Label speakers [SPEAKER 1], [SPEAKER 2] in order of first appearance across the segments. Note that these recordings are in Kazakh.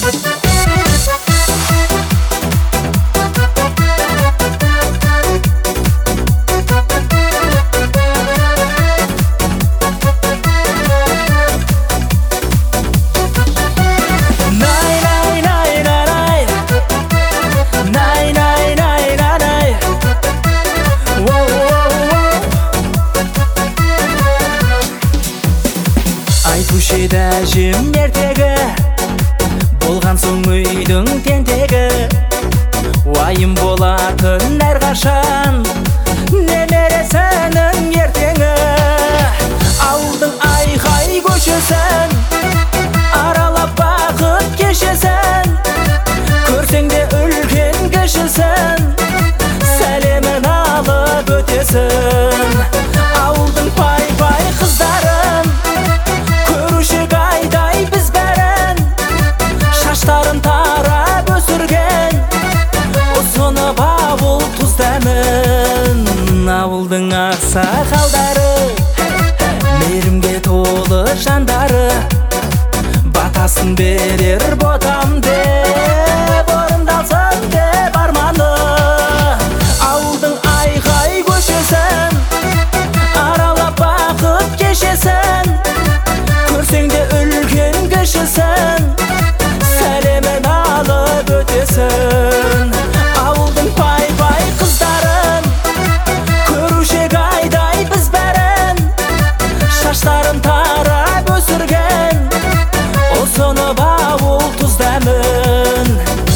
[SPEAKER 1] Айтушы еді әжім ертегі, болған соң үйдің тентегі. Уайым болатын әрқашан немересінің ертеңі. Ауылдың айқай көшесін аралап бақыт кешесін, көрсең де үлкен кішісін сәлемін алып өтесін. Ауылдың пай-пай қыздарын көруші айдай біз бәрін, шаштарын тарап өсірген ұсынып ауыл тұз дәмін. Ауылдың ақсақалдары мейірімге толы жандары, батасын берер ботам деп орындалсын деп арманы. Ауылдың айқай көшесін аралап бақыт кешесін, көрсең де үлкен кішісін сәлемін алып өтесін. Ауылдың пай-пай қыздарын көруші айдай біз бәрін, шаштарын тарап өсірген ұсынып ауыл тұз дәмін.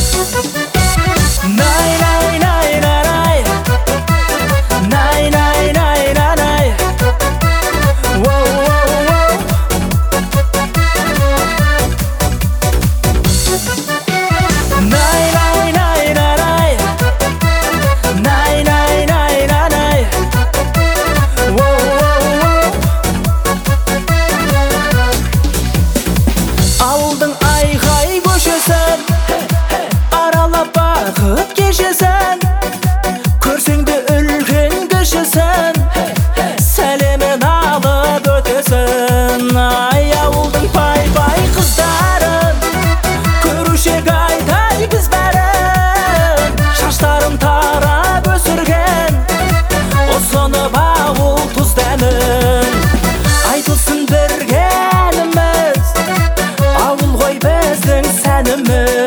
[SPEAKER 1] Ауылдың айқай көшесін аралап бақыт кешесін, көрсең де үлкен кішісін сәлемін алып өтесін. Ай, ауылдың пай-пай қыздарын көруші айдай біз бәрін, шаштарын тарап өсірген ұсынып ауыл тұз дәмін. Айтылсын біргеніміз, ауыл ғой біздің сәніміз.